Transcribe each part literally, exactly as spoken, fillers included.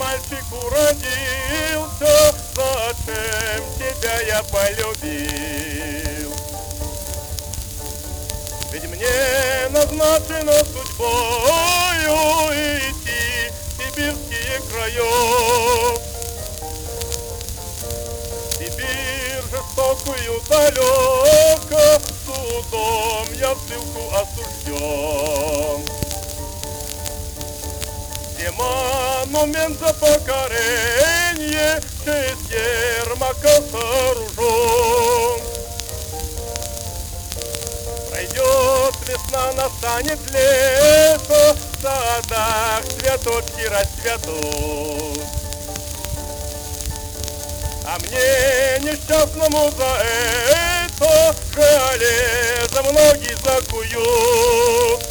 мальчик уродился, зачем тебя я полюбил? Ведь мне назначено судьбою идти в сибирские края. Сибирь жестокую далеко, судом я в ссылку осужден. Где монумент за покорение, в честь Ермака сооружен. Пройдет весна, настанет лето, в садах цветочки расцветут. А мне несчастному за это железо многие закуют.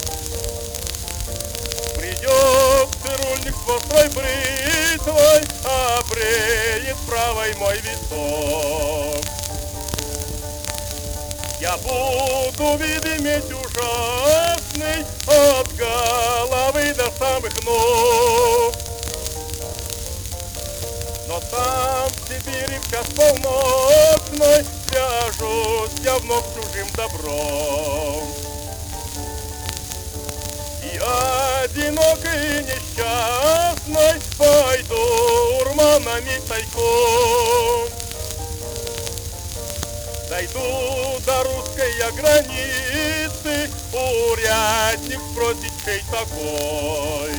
Придет цирульник с острой бритвой, обреет правой мой висок. Я буду вид иметь ужасный от головы до самых ног. Но там, в Сибири, в час полночной, свяжусь я вновь с чужим добром. И одинокой и несчастной пойду урманами тайком. Дойду до русской я границы, урядник спросит, чей такой.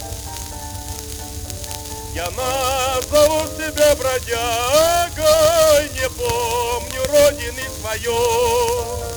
Я назову себя бродягой, не помню родины своей.